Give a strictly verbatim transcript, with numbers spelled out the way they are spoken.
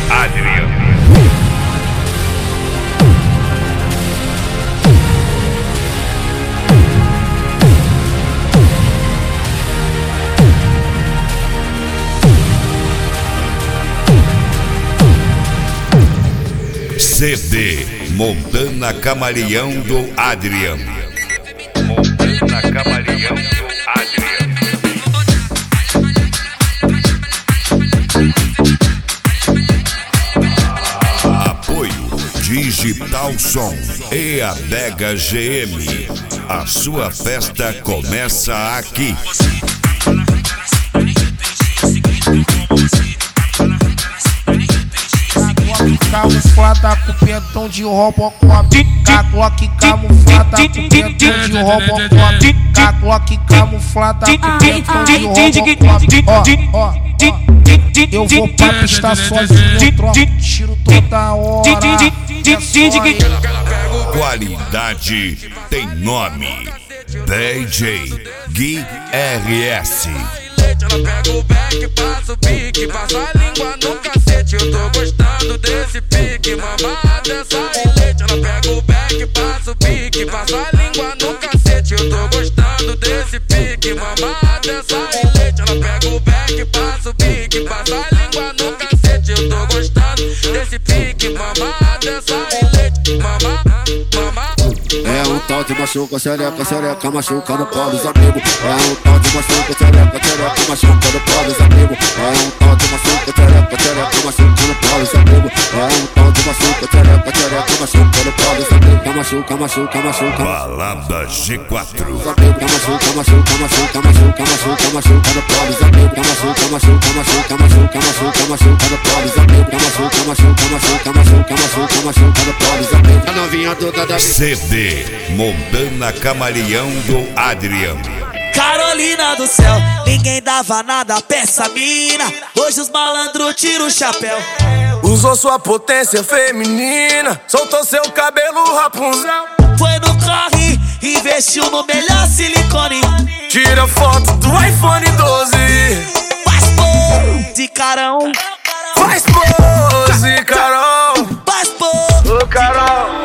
Adriano. C D Montana Camaleão do Adriano. Montana Camaleão do Adriano. Apoio Digital Som e Adega G M. A sua festa começa aqui. Camuflada com pentão de Robocop. Glock camuflada com pentão de Robocop. Glock camuflada com pentão de Robocop. Ó, ó, ó. Eu vou pra pista sozinho, troco tiro toda hora. Qualidade tem nome. D J Gui R S. Ela pega o back, passa o pique, passa a língua no cacete. Eu tô gostando desse pique, mamada essa elite. Ela pega o back, passa o pique, passa a língua no cacete. Eu tô gostando desse pique, mamada essa elite. Ela pega o back, passa o pique, passa a língua no cacete. Eu tô gostando desse pique, mamada essa elite. Mamá, mamá. É um tal de machuca, xereca, xereca, machuca no colo dos amigos. É um tal de machuca, xereca, xereca, machuca no colo dos amigos. É um tal de machuca, xereca, xereca, machuca no colo dos amigos. É um tal de machuca, xereca, xereca, machuca no colo dos amigos. Machuca, machuca, machuca. Balada G quatro. Machuca, machuca, machuca, machuca, machuca, machuca, machuca no colo dos amigos. Machuca, machuca, machuca, machuca, machuca, machuca no colo dos amigos. Machuca, machuca, machuca, machuca, machuca, machuca no colo dos amigos. A novinha toda da C D Montana Camaleão do Adriano. Carolina do céu, ninguém dava nada pra essa mina. Hoje os malandros tiram o chapéu. Usou sua potência feminina, soltou seu cabelo Rapunzel. Foi no corre, investiu no melhor silicone. Tira foto do iPhone doze. Faz pose, carão. Faz pose, Carol. Faz pose, Ô, Carol.